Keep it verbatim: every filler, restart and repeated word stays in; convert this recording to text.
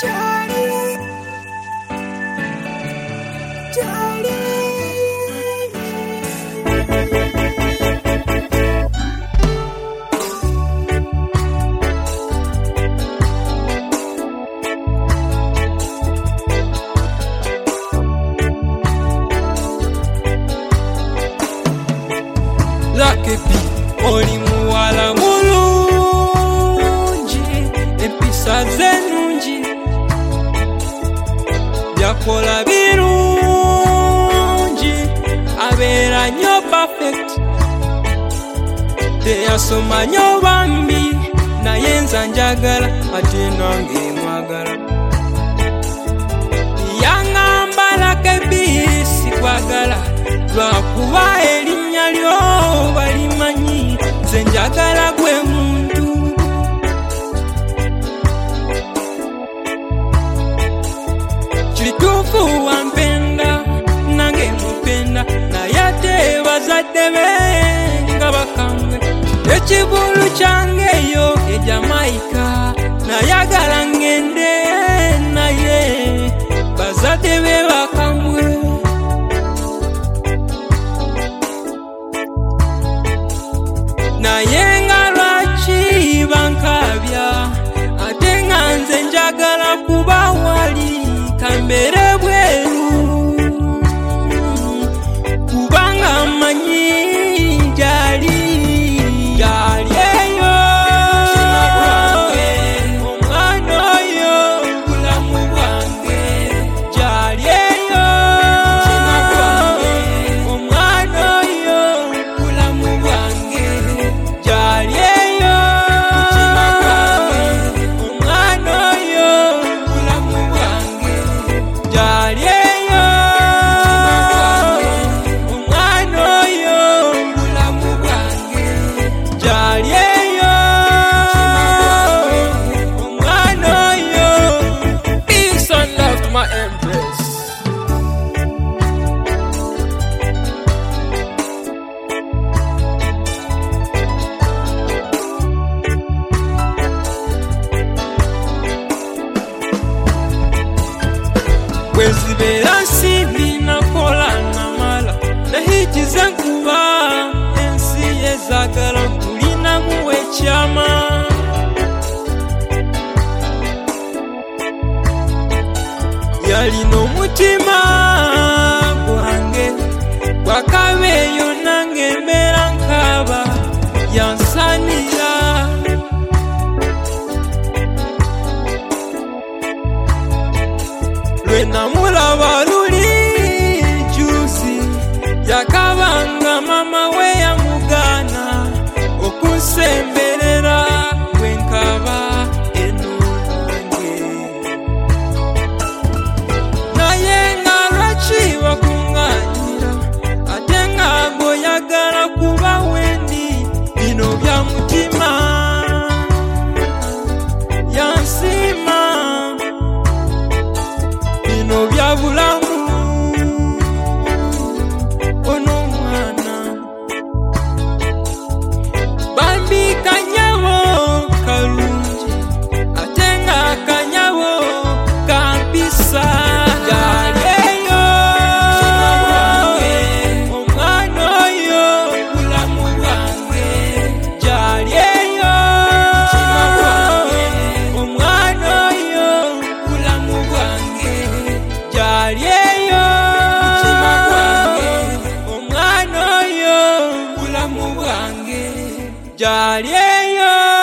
Charlie, Charlie. Lakepi oli muwala mulungi, empisa zenungi, byakola birungi, abeera nnyo perfect, teyasoma nnyo bambi, naye nza njagala ate nange mwagala. Yaŋŋamba Lakepi sikwagala lwakuba erinnya lyo balimanyi, nze njagala gwe muntu. Kituufu wampenda nange mupenda, naye ate bazadde be nga bakambwe. Ekibulu kyange eyo e Jamaica nayagala ngende naye bazadde be bakambwe. Naye nga lwaki bankabya, ate nga nze njagala kuba wali kambeere bweru, kubanga mmanyi gyali gyali eyo omwana oyo bulamu bwange, gyali eyo omwana oyo bulamu bwange, gyali eyo omwana oyo bulamu bwange, gyali eyo omwana oyo bulamu bwange, gyali eyo omwana oyo. Peace and love, my empress. Bwezibeera nsimbi nakola namala, nahikiza enkuba ensi ezaagala kulinamu ekyama. Yalina omutima gwange gwakaba eyo nange mbeera nkaba, yansanira. Lwe namulaba luli juzi, yakabanga mama we yamugaana okunsemberera bwenkaba eno nange. Naye nga lwaki bakuŋŋaanyira, ate nga bw'oyagala kuba wendi, bino bya mutima yansiima, bino bya bulamu ono omwana. Bambi kanyabo kalungi, ate nga kanyabo kampisa, gyali eyo omwana oyo bulamu bwange, gyali eyo omwana oyo bulamu bwange, gyali eyo omwana oyo bulamu bwange, gyali eyo.